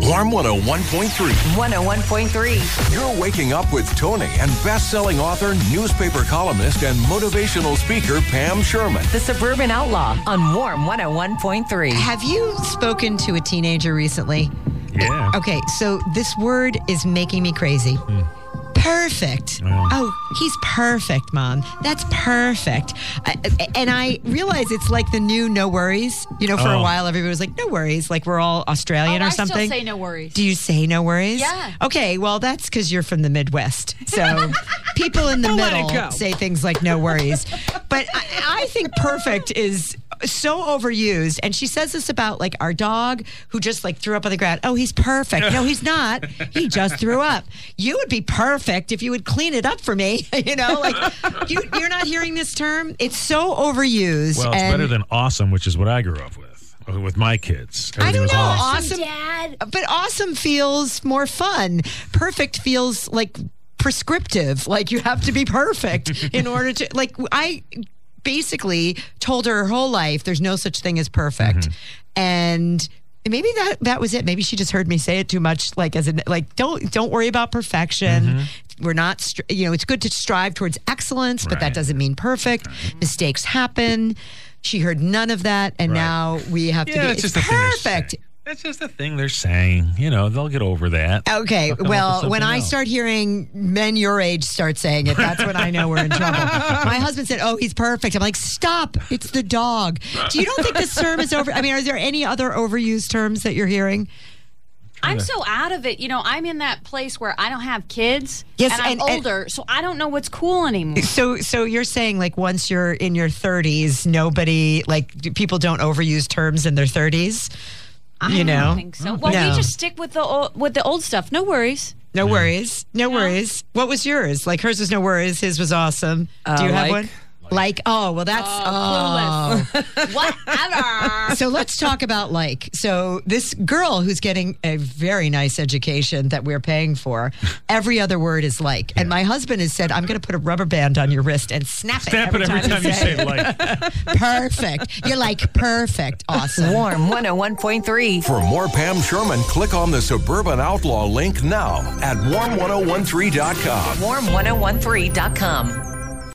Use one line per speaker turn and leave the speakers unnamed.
Warm 101.3.
101.3.
You're waking up with Tony and best-selling author, newspaper columnist, and motivational speaker Pam Sherman.
The Suburban Outlaw on Warm 101.3.
Have you spoken to a teenager recently?
Yeah.
Okay, so this word is making me crazy. Perfect. Oh, he's perfect, Mom. That's perfect. And I realize it's like the new no worries. You know, for a while, everybody was like, no worries. Like we're all Australian or something.
I still say no worries.
Do you say no worries?
Yeah.
Okay, well, that's because you're from the Midwest. So people in the middle say things like no worries. But I think perfect is so overused. And she says this about like our dog who just like threw up on the ground. Oh, he's perfect. No, he's not. He just threw up. You would be perfect if you would clean it up for me. You know, like you're not hearing this term. It's so overused.
Well, it's better than awesome, which is what I grew up with my kids.
I don't know.
Awesome, Dad.
But awesome feels more fun. Perfect feels like prescriptive. Like you have to be perfect in order to, like, I basically told her whole life there's no such thing as perfect. And maybe that was it. Maybe she just heard me say it too much. Like don't worry about perfection. We're not, it's good to strive towards excellence, but that doesn't mean perfect. Mistakes happen. She heard none of that, and now we have to be. It's just perfect.
It's just a thing they're saying. You know, they'll get over that.
Okay, well, when I start hearing men your age start saying it, that's when I know we're in trouble. My husband said, oh, he's perfect. I'm like, stop. It's the dog. Do you don't think this term is over? I mean, are there any other overused terms that you're hearing?
I'm so out of it. You know, I'm in that place where I don't have kids.
Yes,
and I'm older, so I don't know what's cool anymore.
So you're saying, like, once you're in your 30s, people don't overuse terms in their 30s?
I don't think so. Well, we just stick with the old stuff. No worries.
No worries. No worries. What was yours? Like, hers was no worries. His was awesome. Do you have one? Like, oh, well, that's
clueless. Whatever.
So let's talk about like. So this girl who's getting a very nice education that we're paying for, every other word is like. And my husband has said, I'm going to put a rubber band on your wrist and snap it every time
you say like.
Perfect. You're like, perfect. Awesome.
Warm 101.3.
For more Pam Sherman, click on the Suburban Outlaw link now at warm1013.com.
Warm1013.com.